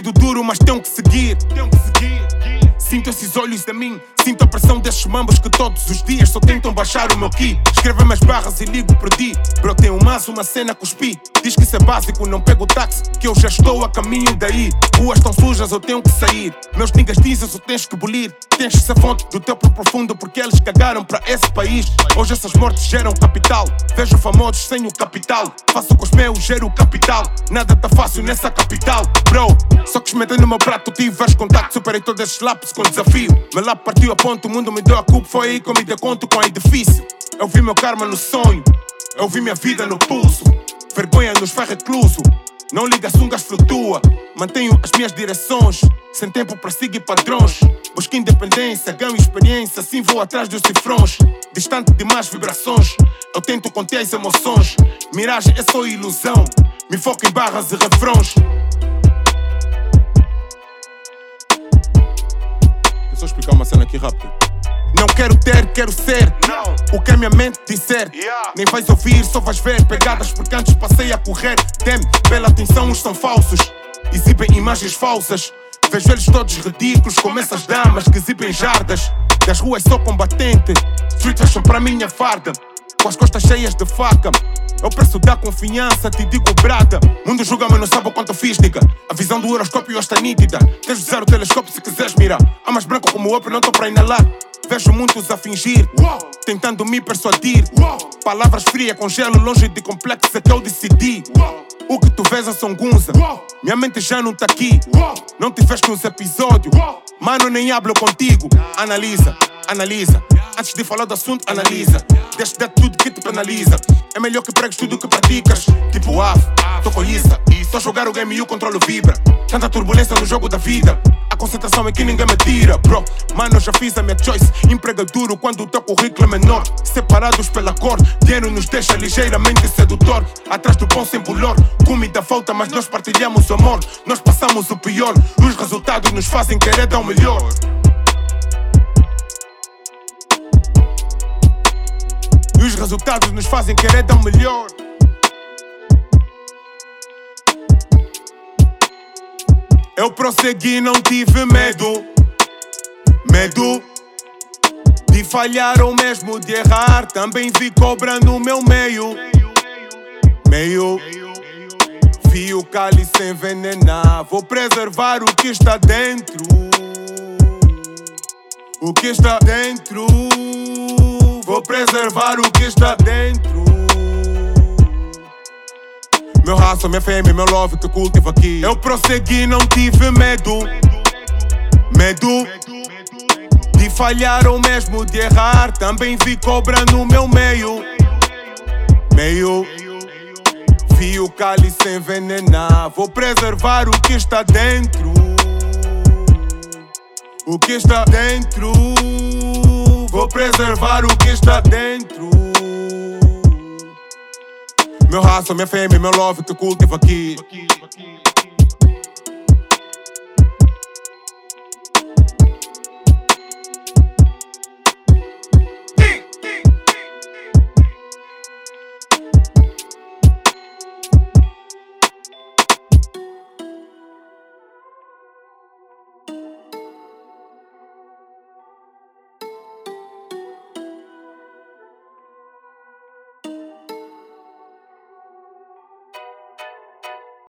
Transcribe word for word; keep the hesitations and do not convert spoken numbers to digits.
do duro, mas tenho que seguir. Sinto esses olhos de mim, sinto a pressão desses mambos que todos os dias só tentam baixar o meu ki. Escrevo minhas barras e ligo por ti. Bro, tenho mais uma cena cuspi. Diz que isso é básico, não pego o táxi, que eu já estou a caminho daí. Ruas tão sujas, eu tenho que sair. Meus niggas dizem, só tens que bolir. Tens que ser fonte do teu próprio profundo, porque eles cagaram para esse país. Hoje essas mortes geram capital. Vejo famosos sem o capital. Faço com os meus, gero o capital. Nada tá fácil nessa capital. Bro, só que experimentei no meu prato, tive vários contactos. Superei todos esses lápis com desafio. Meu lápis partiu a ponto, o mundo me deu a culpa. Foi aí que eu me dei conta com a edifício. Eu vi meu karma no sonho, eu vi minha vida no pulso. Vergonha nos faz recluso. Não liga, sungas flutua. Mantenho as minhas direções, sem tempo para seguir padrões. Busco independência, ganho experiência, assim vou atrás dos cifrões. Distante de más vibrações, eu tento conter as emoções. Miragem é só ilusão, me foco em barras e refrões. Deixa eu só explicar uma cena aqui rápido. Não quero ter, quero ser. Não. O que a minha mente disser, yeah. Nem vais ouvir, só vais ver. Pegadas porque antes passei a correr. Teme pela atenção, uns são falsos. Exibem imagens falsas. Vejo eles todos ridículos, como essas damas que exibem jardas. Das ruas sou combatente, street fashion pra minha farda. Com as costas cheias de faca, eu preço da confiança, te digo brada. Mundo julga, mas não sabe o quanto eu fiz, nigga. A visão do horoscópio está nítida. Tens de usar o telescópio se quiseres mirar. Há mais branco como eu, não tô pra inalar. Vejo muitos a fingir, tentando me persuadir. Palavras frias com gelo, longe de complexo é que eu decidi. O que tu vês é só gunza, minha mente já não tá aqui. Não te vês nos episódios, mano, nem hablo contigo. Analisa, analisa, antes de falar do assunto, analisa. Deixa de tudo que te penaliza. É melhor que pregues tudo que praticas. Tipo ave, tô com isso. Tô a jogar o game e o controle vibra. Tanta turbulência no jogo da vida. A concentração é que ninguém me tira, bro. Mano, eu já fiz a minha choice. Emprega duro quando o teu currículo é menor. Separados pela cor, dinheiro nos deixa ligeiramente sedutor. Atrás do pão sem bolor. Comida falta, mas nós partilhamos o amor. Nós passamos o pior. Os resultados nos fazem querer dar o melhor. E os resultados nos fazem querer dar o melhor. Eu prossegui, não tive medo. Medo de falhar ou mesmo de errar. Também vi cobra no meu meio. Meio vi o cálice envenenar. Vou preservar o que está dentro. O que está dentro. Vou preservar o que está dentro. Meu raço, minha fêmea, meu love que cultivo aqui. Eu prossegui, não tive medo. Medo de falhar ou mesmo de errar. Também vi cobra no meu meio. Meio vi o cálice envenenar. Vou preservar o que está dentro. O que está dentro. Vou preservar o que está dentro. Meu raço, minha fêmea, meu love que cultivo aqui.